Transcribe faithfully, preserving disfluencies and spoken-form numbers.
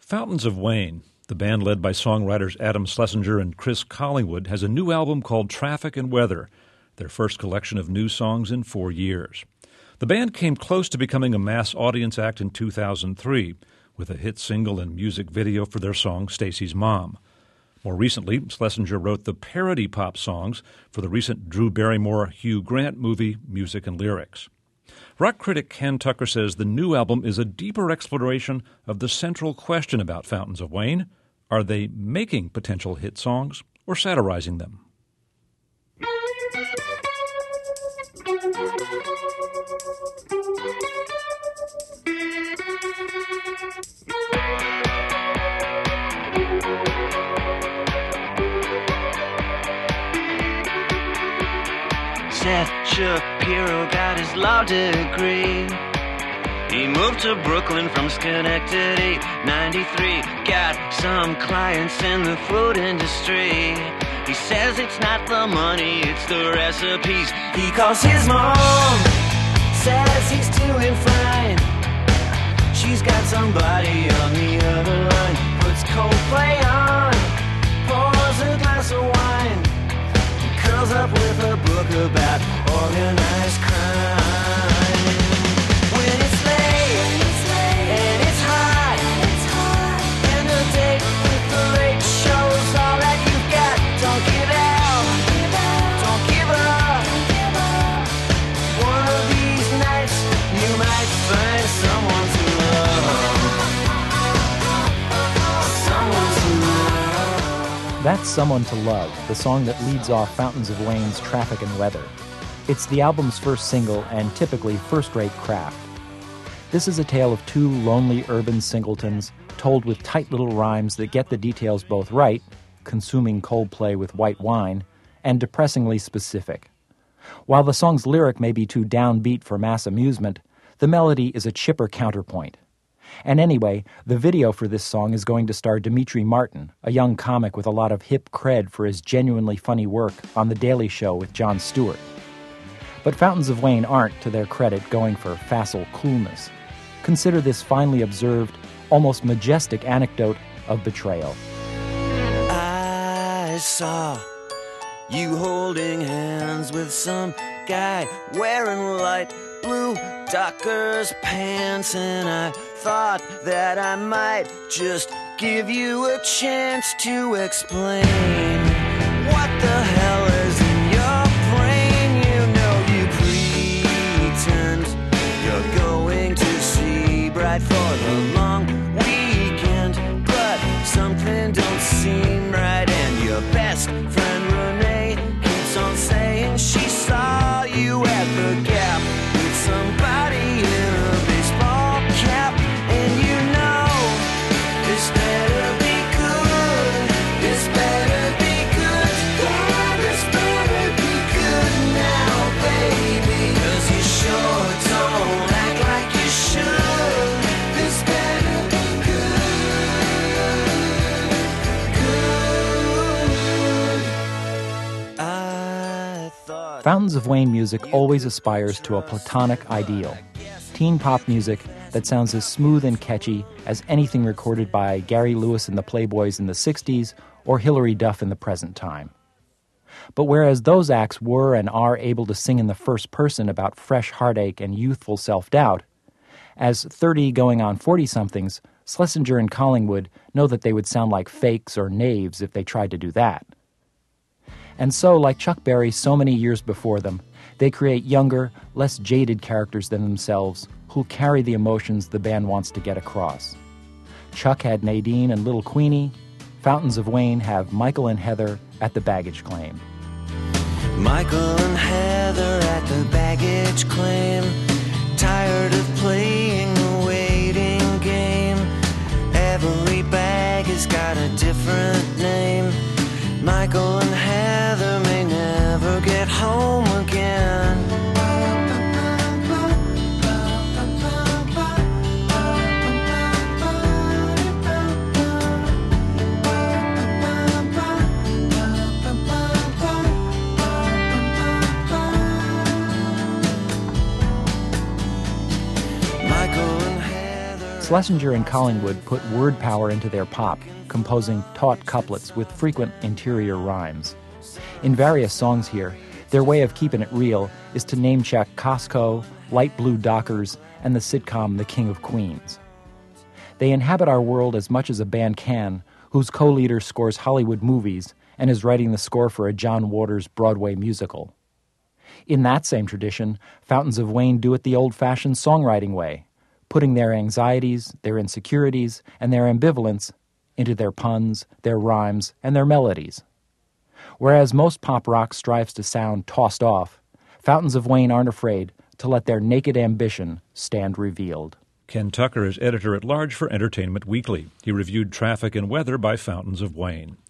Fountains of Wayne, the band led by songwriters Adam Schlesinger and Chris Collingwood, has a new album called Traffic and Weather, their first collection of new songs in four years. The band came close to becoming a mass audience act in two thousand three, with a hit single and music video for their song Stacy's Mom. More recently, Schlesinger wrote the parody pop songs for the recent Drew Barrymore-Hugh Grant movie Music and Lyrics. Rock critic Ken Tucker says the new album is a deeper exploration of the central question about Fountains of Wayne. Are they making potential hit songs or satirizing them? Seth Shapiro got his law degree. He moved to Brooklyn from Schenectady, ninety-three. Got some clients in the food industry. He says it's not the money, it's the recipes. He calls his mom, says he's doing fine. She's got somebody on the other line. Puts Coldplay on, pours a glass of wine, curls up with a book about organized crime. When it's late, and it's hot, and the date with the late show's all that you've got. Don't give out, don't give up. One of these nights you might find someone to love. Someone to love. That's Someone to Love, the song that leads off Fountains of Wayne's Traffic and Weather. It's the album's first single and typically first-rate craft. This is a tale of two lonely urban singletons told with tight little rhymes that get the details both right, consuming Coldplay with white wine, and depressingly specific. While the song's lyric may be too downbeat for mass amusement, the melody is a chipper counterpoint. And anyway, the video for this song is going to star Demetri Martin, a young comic with a lot of hip cred for his genuinely funny work on The Daily Show with Jon Stewart. But Fountains of Wayne aren't, to their credit, going for facile coolness. Consider this finely observed, almost majestic anecdote of betrayal. I saw you holding hands with some guy wearing light blue Dockers pants, and I thought that I might just give you a chance to explain what the hell is in your brain. You know you pretend you're going to see Bright for the long weekend, but something don't seem right, and your best friend Renee keeps on saying she saw you at the Gap with somebody in a baseball cap, and you know this better be good, this better be good, yeah, this better be good now, baby, 'cause you sure don't act like you should. This better be good, good. I thought Fountains of Wayne music always aspires to a platonic ideal. Teen pop music that sounds as smooth and catchy as anything recorded by Gary Lewis and the Playboys in the sixties or Hilary Duff in the present time. But whereas those acts were and are able to sing in the first person about fresh heartache and youthful self-doubt, as thirty going on forty-somethings, Schlesinger and Collingwood know that they would sound like fakes or knaves if they tried to do that. And so, like Chuck Berry so many years before them, they create younger, less jaded characters than themselves who'll carry the emotions the band wants to get across. Chuck had Nadine and Little Queenie. Fountains of Wayne have Michael and Heather at the baggage claim. Michael and Heather at the baggage claim, tired of playing the waiting game. Every bag has got a different name. Michael and Heather may never get home again. Schlesinger and Collingwood put word power into their pop, composing taut couplets with frequent interior rhymes. In various songs here, their way of keeping it real is to name-check Costco, light blue Dockers, and the sitcom The King of Queens. They inhabit our world as much as a band can, whose co-leader scores Hollywood movies and is writing the score for a John Waters Broadway musical. In that same tradition, Fountains of Wayne do it the old-fashioned songwriting way, putting their anxieties, their insecurities, and their ambivalence into their puns, their rhymes, and their melodies. Whereas most pop rock strives to sound tossed off, Fountains of Wayne aren't afraid to let their naked ambition stand revealed. Ken Tucker is editor-at-large for Entertainment Weekly. He reviewed Traffic and Weather by Fountains of Wayne.